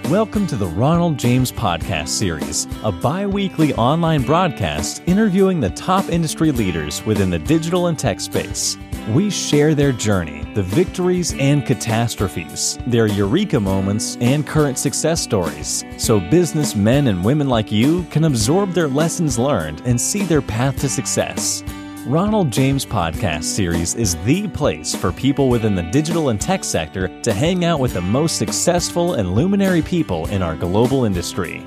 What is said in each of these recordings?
Welcome to the Ronald James Podcast Series, a bi-weekly online broadcast interviewing the top industry leaders within the digital and tech space. We share their journey, the victories and catastrophes, their eureka moments and current success stories, so businessmen and women like you can absorb their lessons learned and see their path to success. Ronald James Podcast Series is the place for people within the digital and tech sector to hang out with the most successful and luminary people in our global industry.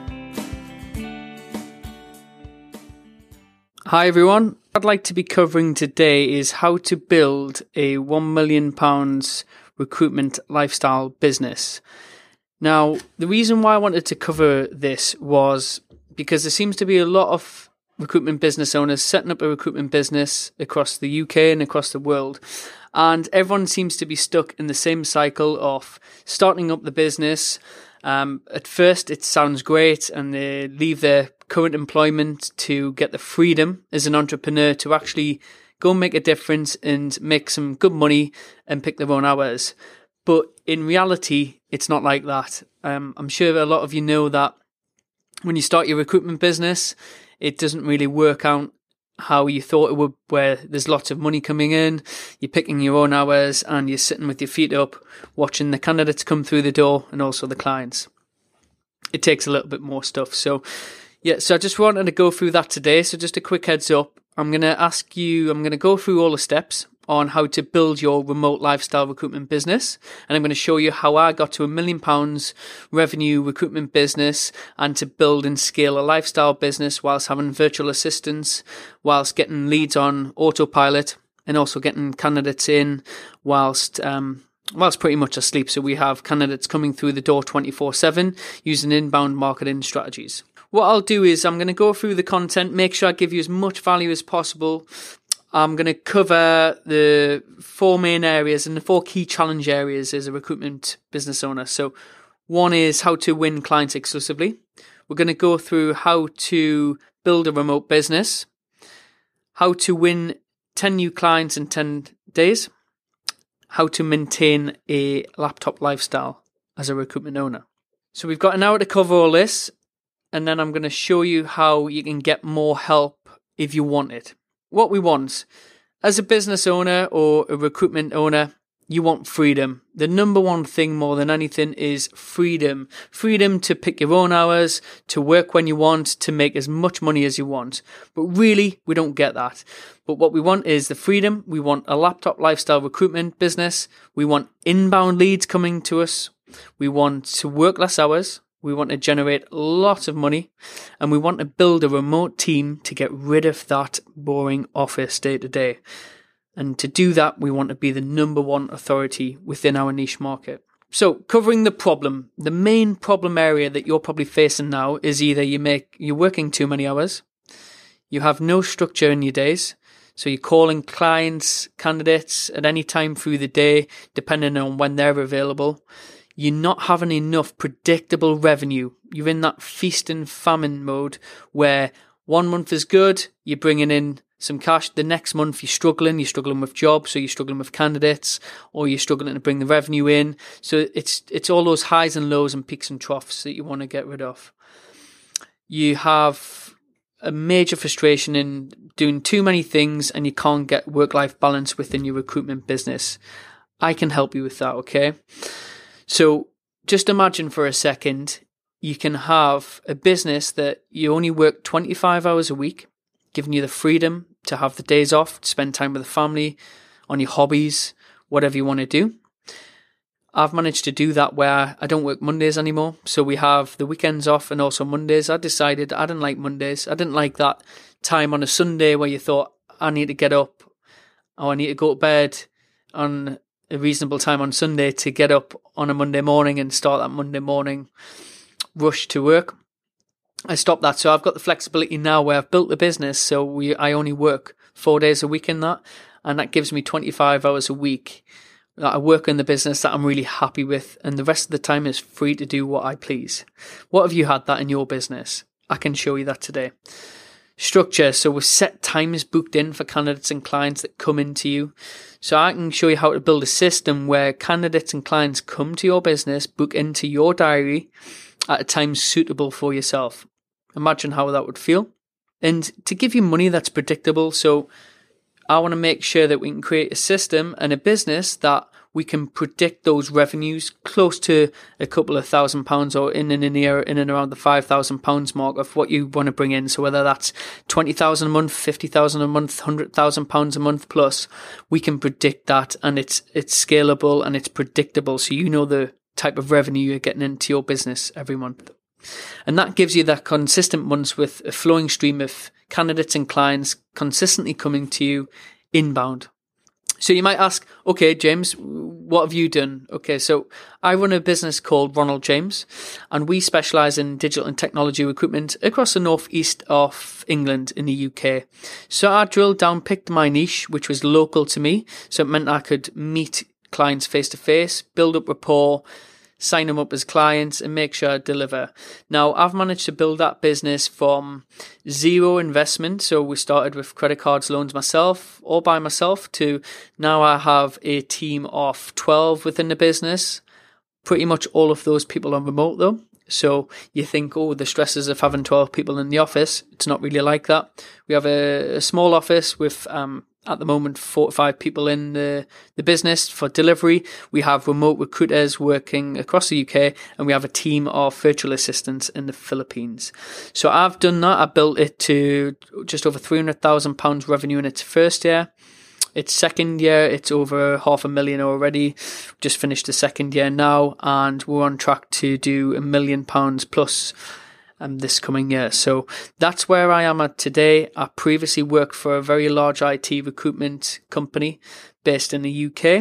Hi everyone, what I'd like to be covering today is how to build a £1 million recruitment lifestyle business. Now, the reason why I wanted to cover this was because there seems to be a lot of recruitment business owners setting up a recruitment business across the UK and across the world. And everyone seems to be stuck in the same cycle of starting up the business. At first, it sounds great and they leave their current employment to get the freedom as an entrepreneur to actually go and make a difference and make some good money and pick their own hours. But in reality, it's not like that. I'm sure a lot of you know that when you start your recruitment business, it doesn't really work out how you thought it would, where there's lots of money coming in, you're picking your own hours, and you're sitting with your feet up, watching the candidates come through the door and also the clients. It takes a little bit more stuff. So I just wanted to go through that today. So just a quick heads up, I'm going to go through all the steps on how to build your remote lifestyle recruitment business. And I'm going to show you how I got to £1 million revenue recruitment business and to build and scale a lifestyle business whilst having virtual assistants, whilst getting leads on autopilot and also getting candidates in whilst pretty much asleep. So we have candidates coming through the door 24/7 using inbound marketing strategies. What I'll do is I'm going to go through the content, make sure I give you as much value as possible. I'm going to cover the 4 main areas and the 4 key challenge areas as a recruitment business owner. So one is how to win clients exclusively. We're going to go through how to build a remote business, how to win 10 new clients in 10 days, how to maintain a laptop lifestyle as a recruitment owner. So we've got an hour to cover all this, and then I'm going to show you how you can get more help if you want it. What we want as a business owner or a recruitment owner, you want freedom. The number one thing more than anything is freedom. Freedom to pick your own hours, to work when you want, to make as much money as you want. But really, we don't get that. But what we want is the freedom. We want a laptop lifestyle recruitment business. We want inbound leads coming to us. We want to work less hours. We want to generate lots of money, and we want to build a remote team to get rid of that boring office day to day. And to do that, we want to be the number one authority within our niche market. So covering the problem, the main problem area that you're probably facing now is either you're working too many hours, you have no structure in your days, so you're calling clients, candidates at any time through the day, depending on when they're available. You're not having enough predictable revenue. You're in that feast and famine mode where 1 month is good, you're bringing in some cash. The next month you're struggling with jobs, so you're struggling with candidates, or you're struggling to bring the revenue in. So it's all those highs and lows and peaks and troughs that you want to get rid of. You have a major frustration in doing too many things and you can't get work-life balance within your recruitment business. I can help you with that, okay? So just imagine for a second, you can have a business that you only work 25 hours a week, giving you the freedom to have the days off, to spend time with the family, on your hobbies, whatever you want to do. I've managed to do that where I don't work Mondays anymore. So we have the weekends off and also Mondays. I decided I didn't like Mondays. I didn't like that time on a Sunday where you thought, I need to get up or I need to go to bed on a reasonable time on Sunday to get up on a Monday morning and start that Monday morning rush to work. I stopped that. So I've got the flexibility now where I've built the business. So I only work 4 days a week in that. And that gives me 25 hours a week that I work in the business that I'm really happy with. And the rest of the time is free to do what I please. What have you had that in your business? I can show you that today. Structure. So with set times booked in for candidates and clients that come into you. So I can show you how to build a system where candidates and clients come to your business, book into your diary, at a time suitable for yourself. Imagine how that would feel. And to give you money that's predictable, so I want to make sure that we can create a system and a business that we can predict those revenues close to a couple of £1,000 or in and around the £5,000 mark of what you want to bring in. So whether that's 20,000 a month, 50,000 a month, £100,000 a month plus, we can predict that, and it's scalable and it's predictable. So you know the type of revenue you're getting into your business every month. And that gives you that consistent months with a flowing stream of candidates and clients consistently coming to you inbound. So you might ask, okay, James, what have you done? Okay, so I run a business called Ronald James, and we specialise in digital and technology recruitment across the northeast of England in the UK. So I drilled down, picked my niche, which was local to me. So it meant I could meet clients face to face, build up rapport, sign them up as clients, and make sure I deliver. Now, I've managed to build that business from zero investment. So we started with credit cards, loans myself, all by myself, to now I have a team of 12 within the business. Pretty much all of those people are remote though. So you think, oh, the stresses of having 12 people in the office. It's not really like that. We have a small office with, at the moment, 4 to 5 people in the business for delivery. We have remote recruiters working across the UK, and we have a team of virtual assistants in the Philippines. So I've done that. I built it to just over £300,000 revenue in its first year. Its second year, it's over £500,000 already. Just finished the second year now, and we're on track to do £1 million plus this coming year. So that's where I am at today. I previously worked for a very large IT recruitment company based in the UK,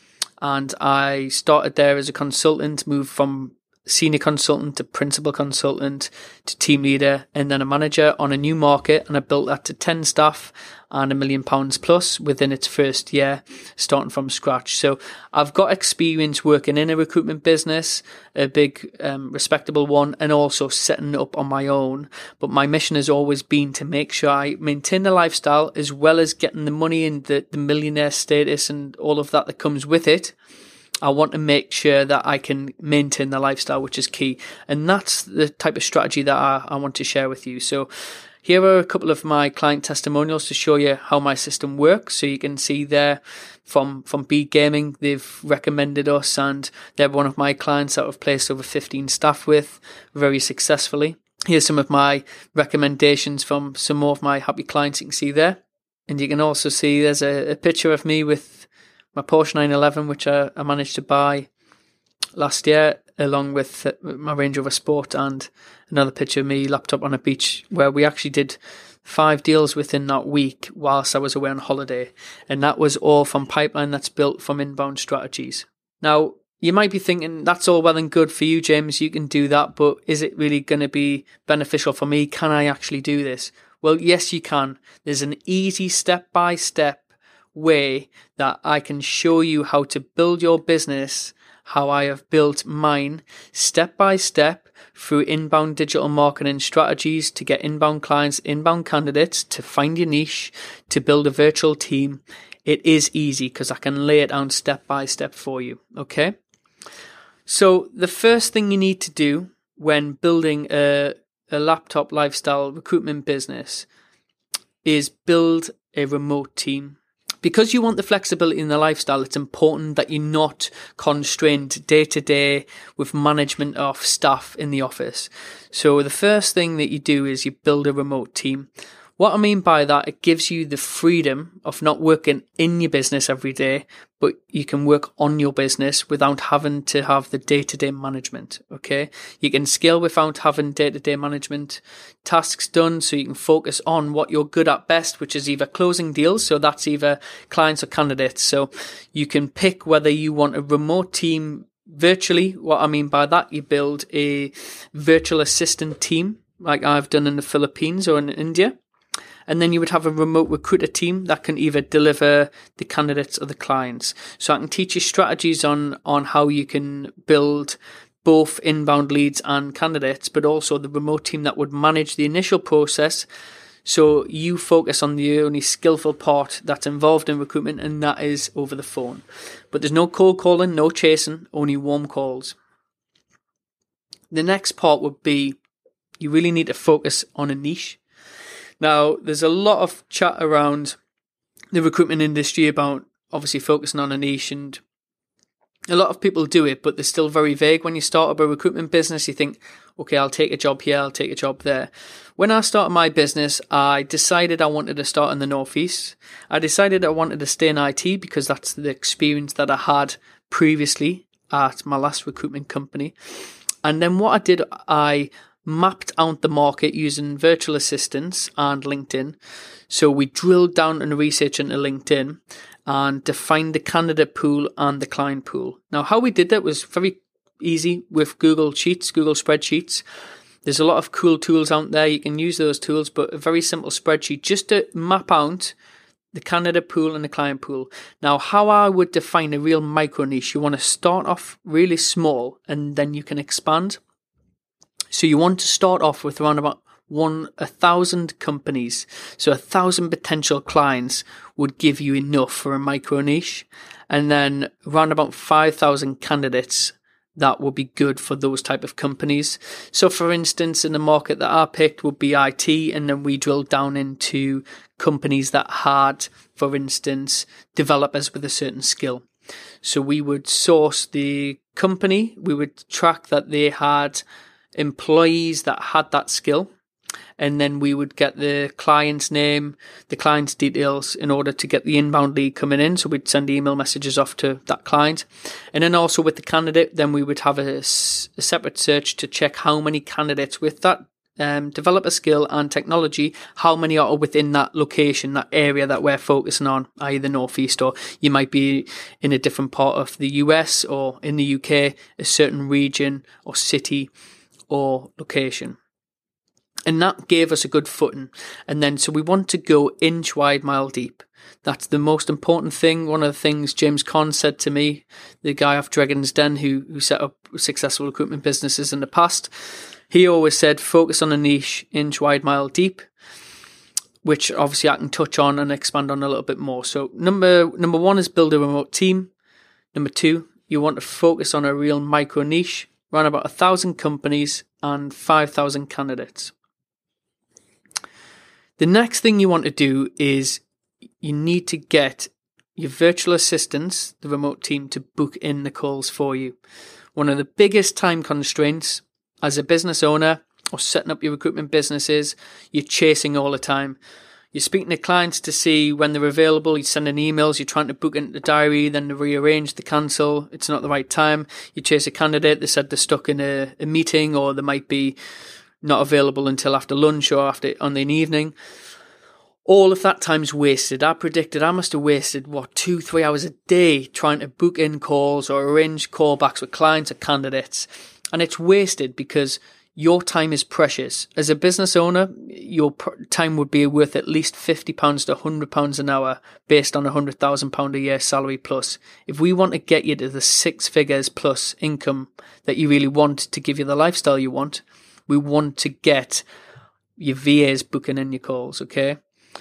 and I started there as a consultant, moved from senior consultant to principal consultant to team leader and then a manager on a new market, and I built that to 10 staff and £1 million plus within its first year, starting from scratch. So I've got experience working in a recruitment business, a big respectable one, and also setting up on my own. But my mission has always been to make sure I maintain the lifestyle as well as getting the money and the millionaire status and all of that comes with it. I want to make sure that I can maintain the lifestyle, which is key. And that's the type of strategy that I want to share with you. So here are a couple of my client testimonials to show you how my system works. So you can see there from Bead Gaming, they've recommended us, and they're one of my clients that I've placed over 15 staff with very successfully. Here's some of my recommendations from some more of my happy clients you can see there. And you can also see there's a picture of me with my Porsche 911, which I managed to buy last year, along with my Range Rover Sport, and another picture of me laptop on a beach, where we actually did 5 deals within that week whilst I was away on holiday. And that was all from pipeline that's built from inbound strategies. Now, you might be thinking, that's all well and good for you, James, you can do that, but is it really going to be beneficial for me? Can I actually do this? Well, yes, you can. There's an easy step-by-step way that I can show you how to build your business, how I have built mine step by step through inbound digital marketing strategies to get inbound clients, inbound candidates, to find your niche, to build a virtual team. It is easy because I can lay it down step by step for you. Okay. So the first thing you need to do when building a laptop lifestyle recruitment business is build a remote team. Because you want the flexibility in the lifestyle, it's important that you're not constrained day to day with management of staff in the office. So the first thing that you do is you build a remote team. What I mean by that, it gives you the freedom of not working in your business every day, but you can work on your business without having to have the day-to-day management, okay? You can scale without having day-to-day management tasks done, so you can focus on what you're good at best, which is either closing deals, so that's either clients or candidates. So you can pick whether you want a remote team virtually. What I mean by that, you build a virtual assistant team, like I've done in the Philippines or in India. And then you would have a remote recruiter team that can either deliver the candidates or the clients. So I can teach you strategies on how you can build both inbound leads and candidates, but also the remote team that would manage the initial process. So you focus on the only skillful part that's involved in recruitment, and that is over the phone. But there's no cold calling, no chasing, only warm calls. The next part would be you really need to focus on a niche. Now, there's a lot of chat around the recruitment industry about obviously focusing on a niche, and a lot of people do it, but they're still very vague. When you start up a recruitment business, you think, okay, I'll take a job here, I'll take a job there. When I started my business, I decided I wanted to start in the Northeast. I decided I wanted to stay in IT because that's the experience that I had previously at my last recruitment company. And then what I did, I mapped out the market using virtual assistants and LinkedIn. So we drilled down and research into LinkedIn and defined the candidate pool and the client pool. Now, how we did that was very easy with Google Sheets, Google Spreadsheets. There's a lot of cool tools out there. You can use those tools, but a very simple spreadsheet just to map out the candidate pool and the client pool. Now, how I would define a real micro niche, you want to start off really small and then you can expand. So you want to start off with around about 1,000 companies. So 1,000 potential clients would give you enough for a micro niche. And then around about 5,000 candidates that would be good for those type of companies. So for instance, in the market that I picked would be IT, and then we drilled down into companies that had, for instance, developers with a certain skill. So we would source the company, we would track that they had employees that had that skill, and then we would get the client's name, the client's details in order to get the inbound lead coming in. So we'd send email messages off to that client. And then also with the candidate, then we would have a separate search to check how many candidates with that developer skill and technology, how many are within that location, that area that we're focusing on, i.e. the Northeast, or you might be in a different part of the US or in the UK, a certain region or city or location. And that gave us a good footing. And then, so we want to go inch wide, mile deep. That's the most important thing. One of the things James Conn said to me, the guy off Dragon's Den who set up successful recruitment businesses in the past, he always said, focus on a niche, inch wide, mile deep, which obviously I can touch on and expand on a little bit more. So number one is build a remote team. Number two, you want to focus on a real micro niche, around about 1,000 companies and 5,000 candidates. The next thing you want to do is you need to get your virtual assistants, the remote team, to book in the calls for you. One of the biggest time constraints as a business owner or setting up your recruitment business is you're chasing all the time. You're speaking to clients to see when they're available. You're sending emails. You're trying to book into the diary, then they rearrange, they cancel. It's not the right time. You chase a candidate. They said they're stuck in a meeting, or they might be not available until after lunch or after on the evening. All of that time's wasted. I predicted I must have wasted 2-3 hours a day trying to book in calls or arrange callbacks with clients or candidates. And it's wasted because your time is precious. As a business owner, your time would be worth at least £50 to £100 an hour based on £100,000 a year salary plus. If we want to get you to the 6 figures plus income that you really want to give you the lifestyle you want, we want to get your VAs booking in your calls, okay?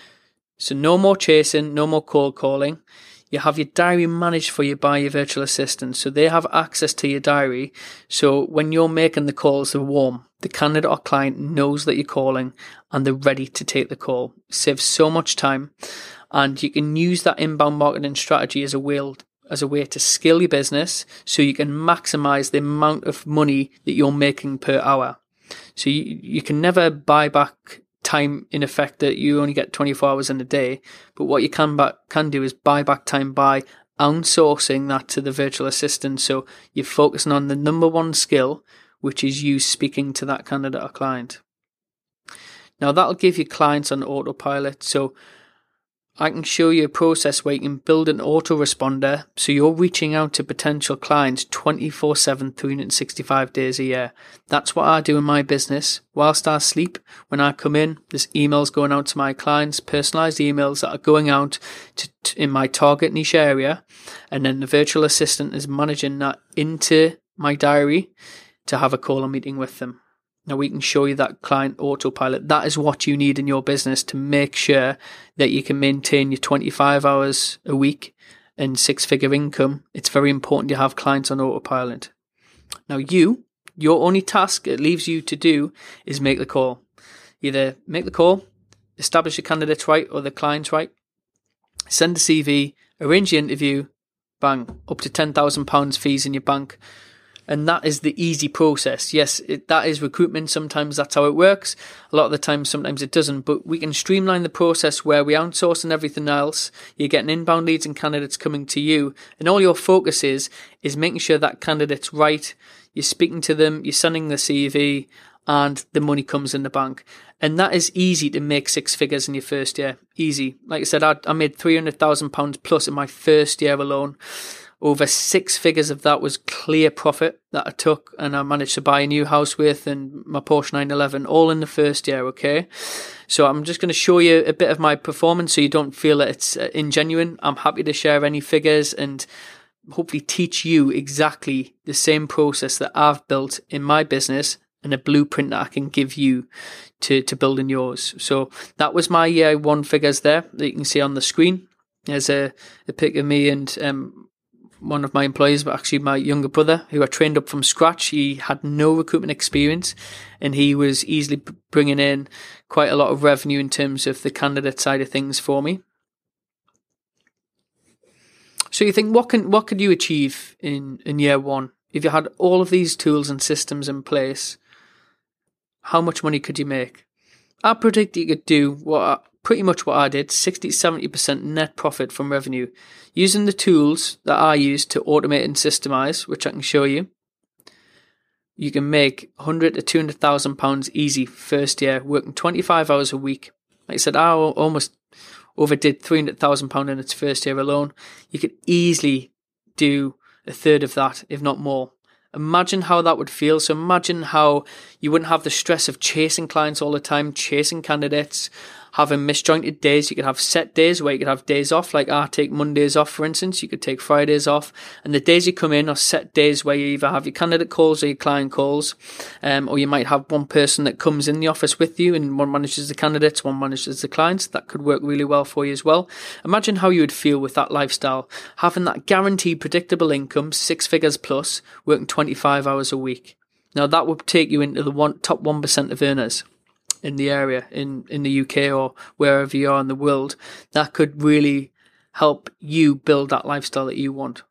So no more chasing, no more cold calling. You have your diary managed for you by your virtual assistant. So they have access to your diary. So when you're making the calls, they're warm. The candidate or client knows that you're calling and they're ready to take the call. It saves so much time. And you can use that inbound marketing strategy as a way to scale your business so you can maximize the amount of money that you're making per hour. So you can never buy back time, in effect, that you only get 24 hours in a day. But what you can do is buy back time by outsourcing that to the virtual assistant. So you're focusing on the number one skill, which is you speaking to that candidate or client. Now that'll give you clients on autopilot. So I can show you a process where you can build an autoresponder so you're reaching out to potential clients 24/7, 365 days a year. That's what I do in my business. Whilst I sleep, when I come in, there's emails going out to my clients, personalized emails that are going out in my target niche area, and then the virtual assistant is managing that into my diary to have a call or meeting with them. Now we can show you that client autopilot. That is what you need in your business to make sure that you can maintain your 25 hours a week and 6-figure income. It's very important you have clients on autopilot. Now you Your only task it leaves you to do is make the call. Either make the call, establish the candidates right or the clients right, send the CV, arrange the interview, bang, up to £10,000 fees in your bank. And that is the easy process. Yes, that is recruitment. Sometimes that's how it works. A lot of the time, sometimes it doesn't. But we can streamline the process where we outsource and everything else. You're getting inbound leads and candidates coming to you. And all your focus is making sure that candidate's right. You're speaking to them, you're sending the CV, and the money comes in the bank. And that is easy to make six figures in your first year. Easy. Like I said, I made £300,000 plus in my first year alone. Over six figures of that was clear profit that I took, and I managed to buy a new house with and my Porsche 911 all in the first year, okay? So I'm just going to show you a bit of my performance so you don't feel that it's ingenuine. I'm happy to share any figures and hopefully teach you exactly the same process that I've built in my business and a blueprint that I can give you to building yours. So that was my year one figures there that you can see on the screen. There's a pic of me and one of my employees, but actually my younger brother, who I trained up from scratch. He had no recruitment experience and he was easily bringing in quite a lot of revenue in terms of the candidate side of things for me. So you think, what could you achieve in year one? If you had all of these tools and systems in place, how much money could you make? I predict you could do pretty much what I did, 60-70% net profit from revenue. Using the tools that I use to automate and systemize, which I can show you, you can make £100,000 to £200,000 easy first year, working 25 hours a week. Like I said, I almost overdid £300,000 in its first year alone. You could easily do a third of that, if not more. Imagine how that would feel. So imagine how you wouldn't have the stress of chasing clients all the time, chasing candidates, having misjointed days. You could have set days where you could have days off, like I take Mondays off, for instance. You could take Fridays off. And the days you come in are set days where you either have your candidate calls or your client calls. Or you might have one person that comes in the office with you and one manages the candidates, one manages the clients. That could work really well for you as well. Imagine how you would feel with that lifestyle, having that guaranteed predictable income, 6 figures plus, working 25 hours a week. Now that would take you into the top 1% of earners in the area, in the UK or wherever you are in the world. That could really help you build that lifestyle that you want.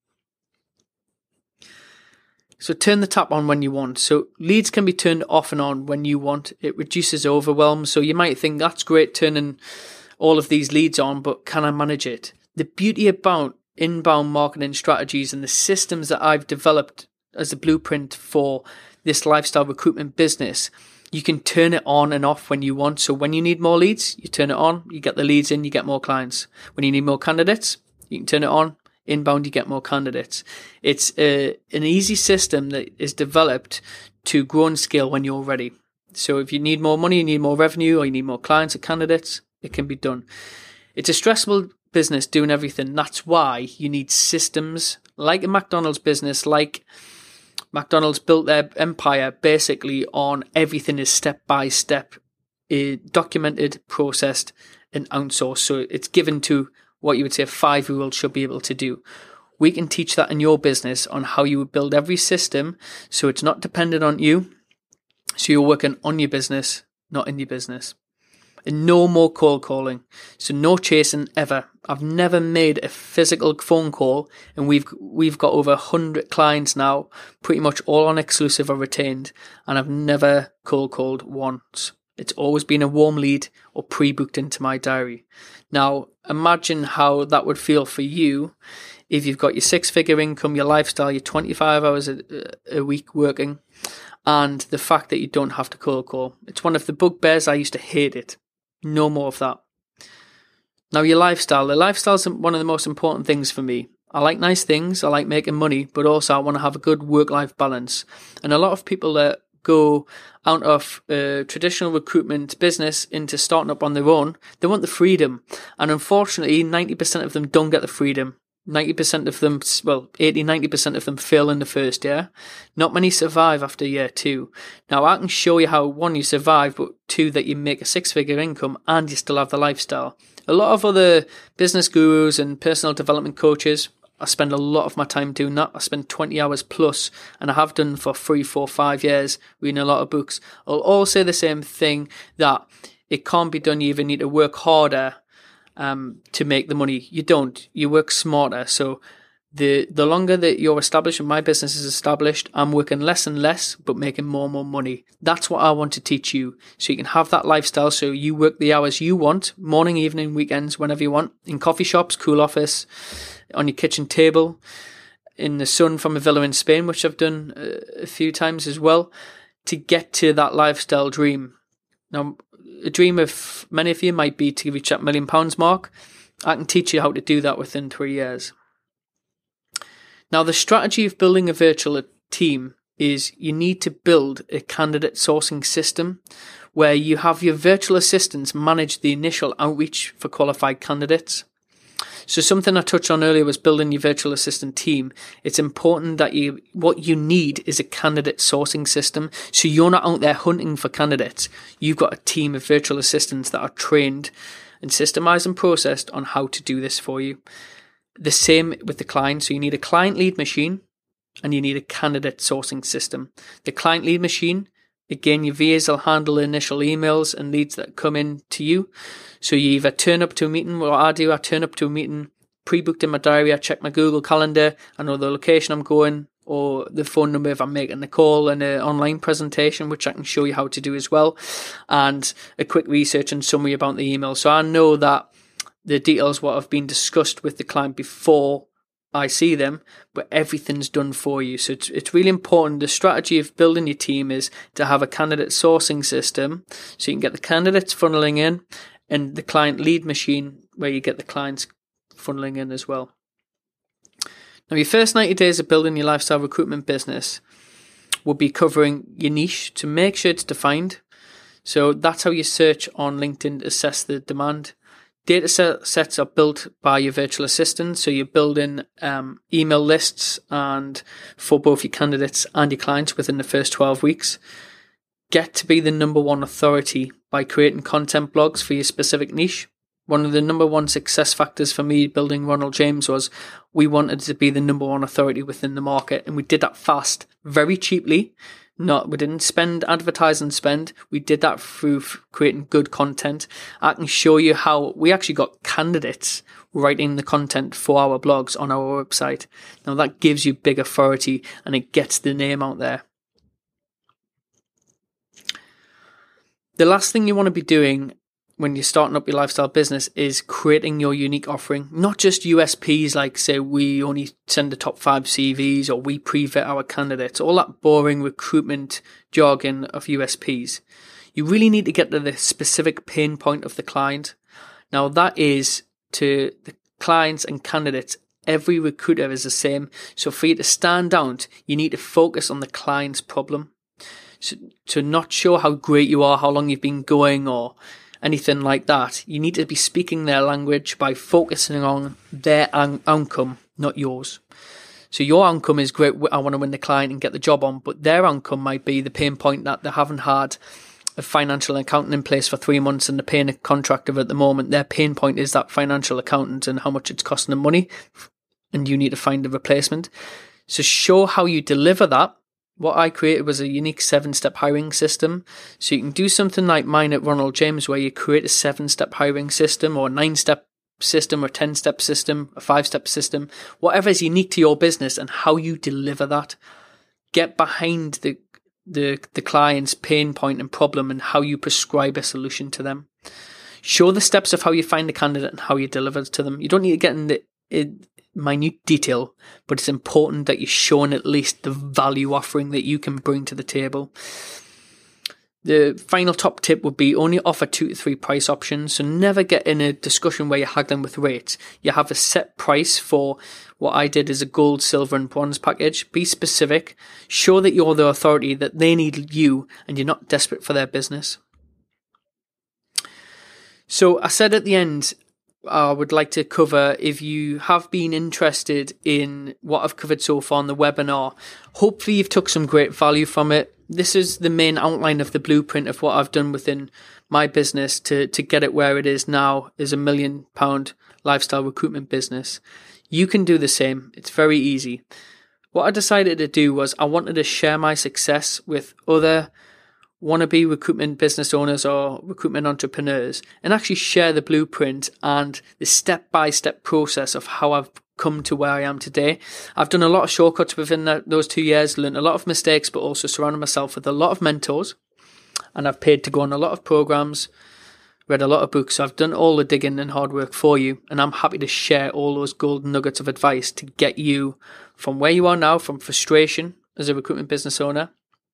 So turn the tap on when you want. So leads can be turned off and on when you want. It reduces overwhelm. So you might think that's great turning all of these leads on, but can I manage it? The beauty about inbound marketing strategies and the systems that I've developed as a blueprint for this lifestyle recruitment business, you can turn it on and off when you want. So when you need more leads, you turn it on, you get the leads in, you get more clients. When you need more candidates, you can turn it on, inbound, you get more candidates. It's an easy system that is developed to grow and scale when you're ready. So if you need more money, you need more revenue, or you need more clients or candidates, it can be done. It's a stressful business doing everything. That's why you need systems like a McDonald's business, like McDonald's built their empire basically on everything is step by step, documented, processed, and outsourced. So it's given to what you would say a 5-year-old should be able to do. We can teach that in your business on how you would build every system so it's not dependent on you. So you're working on your business, not in your business. And no more cold calling. So no chasing ever. I've never made a physical phone call, and we've got over 100 clients now, pretty much all on exclusive or retained, and I've never cold called once. It's always been a warm lead or pre-booked into my diary. Now, imagine how that would feel for you if you've got your 6-figure income, your lifestyle, your 25 hours a week working, and the fact that you don't have to cold call. It's one of the bugbears. I used to hate it. No more of that. Now your lifestyle. The lifestyle's one of the most important things for me. I like nice things, I like making money, but also I want to have a good work-life balance. And a lot of people that go out of traditional recruitment business into starting up on their own, they want the freedom. And unfortunately, 90% of them don't get the freedom. 90% of them, 80-90% of them fail in the first year. Not many survive after year 2. Now, I can show you how, 1, you survive, but 2, that you make a 6-figure income and you still have the lifestyle. A lot of other business gurus and personal development coaches, I spend a lot of my time doing that. I spend 20 hours plus, and I have done for 3, 4, 5 years, reading a lot of books. I'll all say the same thing, that it can't be done. You either need to work harder to make the money. You don't. You work smarter. So the longer that you're established, and my business is established, I'm working less and less, but making more and more money. That's what I want to teach you, so you can have that lifestyle. So you work the hours you want, morning, evening, weekends, whenever you want, in coffee shops, cool office, on your kitchen table, in the sun from a villa in Spain, which I've done a few times as well, to get to that lifestyle dream. Now, a dream of many of you might be to reach that £1 million mark. I can teach you how to do that within 3 years. Now, the strategy of building a virtual team is you need to build a candidate sourcing system where you have your virtual assistants manage the initial outreach for qualified candidates. So something I touched on earlier was building your virtual assistant team. It's important that what you need is a candidate sourcing system. So you're not out there hunting for candidates. You've got a team of virtual assistants that are trained and systemized and processed on how to do this for you. The same with the client. So you need a client lead machine and you need a candidate sourcing system. The client lead machine, again, your VAs will handle the initial emails and leads that come in to you. So you either turn up to a meeting, what I do, I turn up to a meeting, pre-booked in my diary, I check my Google Calendar, I know the location I'm going, or the phone number if I'm making a call, and an online presentation, which I can show you how to do as well, and a quick research and summary about the email. So I know that the details what have been discussed with the client before I see them, but everything's done for you. So it's really important. The strategy of building your team is to have a candidate sourcing system so you can get the candidates funneling in, and the client lead machine where you get the clients funneling in as well. Now, your first 90 days of building your lifestyle recruitment business will be covering your niche to make sure it's defined. So that's how you search on LinkedIn to assess the demand. Data sets are built by your virtual assistant, so you're building email lists and for both your candidates and your clients within the first 12 weeks. Get to be the number one authority by creating content blogs for your specific niche. One of the number one success factors for me building Ronald James was we wanted to be the number one authority within the market, and we did that fast, very cheaply. We didn't spend advertising spend. We did that through creating good content. I can show you how we actually got candidates writing the content for our blogs on our website. Now that gives you big authority and it gets the name out there. The last thing you want to be doing when you're starting up your lifestyle business is creating your unique offering, not just USPs like, say, we only send the top 5 CVs or we pre-vet our candidates, all that boring recruitment jargon of USPs. You really need to get to the specific pain point of the client. Now, that is to the clients and candidates. Every recruiter is the same. So for you to stand out, you need to focus on the client's problem. So to not show how great you are, how long you've been going, or anything like that. You need to be speaking their language by focusing on their outcome, not yours. So your outcome is great. I want to win the client and get the job on, but their outcome might be the pain point that they haven't had a financial accountant in place for 3 months and they're paying a contractor at the moment. Their pain point is that financial accountant and how much it's costing them money, and you need to find a replacement. So show how you deliver that. What I created was a unique 7-step hiring system. So you can do something like mine at Ronald James, where you create a 7-step hiring system, or a 9-step system, or a 10-step system, a 5-step system, whatever is unique to your business and how you deliver that. Get behind the client's pain point and problem and how you prescribe a solution to them. Show the steps of how you find a candidate and how you deliver it to them. You don't need to get in the minute detail, but it's important that you're showing at least the value offering that you can bring to the table. The final top tip would be only offer 2 to 3 price options. So never get in a discussion where you're haggling with rates. You have a set price for what I did is a gold, silver and bronze package. Be specific. Show that you're the authority, that they need you and you're not desperate for their business. So I said at the end, I would like to cover, if you have been interested in what I've covered so far in the webinar, hopefully you've took some great value from it. This is the main outline of the blueprint of what I've done within my business to get it where it is now, is £1 million lifestyle recruitment business. You can do the same. It's very easy. What I decided to do was I wanted to share my success with other wannabe recruitment business owners or recruitment entrepreneurs and actually share the blueprint and the step-by-step process of how I've come to where I am today. I've done a lot of shortcuts within those 2 years, learned a lot of mistakes, but also surrounded myself with a lot of mentors, and I've paid to go on a lot of programs, read a lot of books. So I've done all the digging and hard work for you, and I'm happy to share all those golden nuggets of advice to get you from where you are now, from frustration as a recruitment business owner,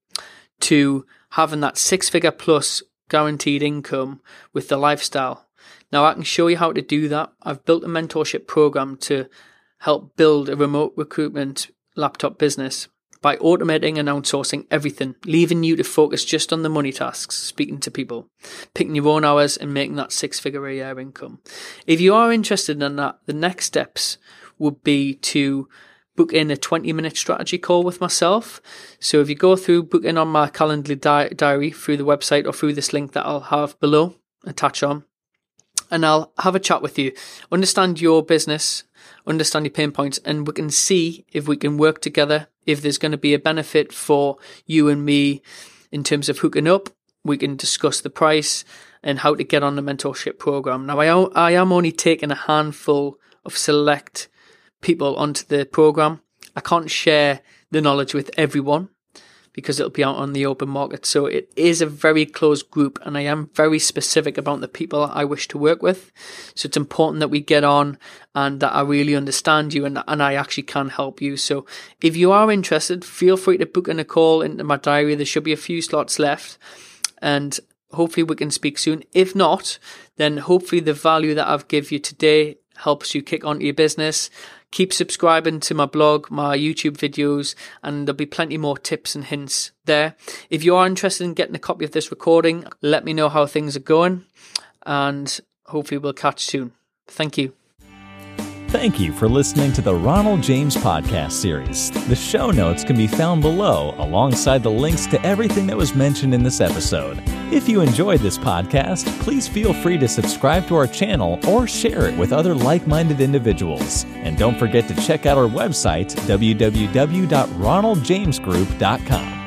to having that 6-figure plus guaranteed income with the lifestyle. Now I can show you how to do that. I've built a mentorship program to help build a remote recruitment laptop business by automating and outsourcing everything, leaving you to focus just on the money tasks, speaking to people, picking your own hours and making that 6-figure a year income. If you are interested in that, the next steps would be to book in a 20-minute strategy call with myself. So if you go through, book in on my Calendly diary through the website or through this link that I'll have below, attach on, and I'll have a chat with you, understand your business, understand your pain points, and we can see if we can work together, if there's going to be a benefit for you and me in terms of hooking up. We can discuss the price and how to get on the mentorship program. Now, I am only taking a handful of select people onto the program. I can't share the knowledge with everyone because it'll be out on the open market. So it is a very closed group, and I am very specific about the people I wish to work with. So it's important that we get on and that I really understand you and I actually can help you. So if you are interested, feel free to book in a call into my diary. There should be a few slots left, and hopefully we can speak soon. If not, then hopefully the value that I've given you today helps you kick onto your business. Keep subscribing to my blog, my YouTube videos, and there'll be plenty more tips and hints there. If you are interested in getting a copy of this recording, let me know how things are going, and hopefully we'll catch soon. Thank you. Thank you for listening to the Ronald James Podcast Series. The show notes can be found below alongside the links to everything that was mentioned in this episode. If you enjoyed this podcast, please feel free to subscribe to our channel or share it with other like-minded individuals. And don't forget to check out our website, www.ronaldjamesgroup.com.